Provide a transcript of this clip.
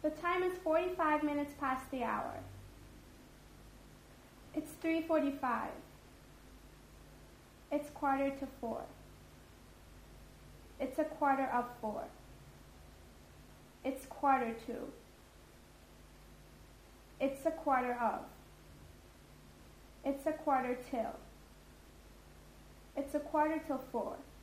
The time is 45 minutes past the hour. It's 3:45. It's 3:45. It's 4:15. It's 4:45. It's 4:15. It's 4:45. It's 4:45. It's 4:45.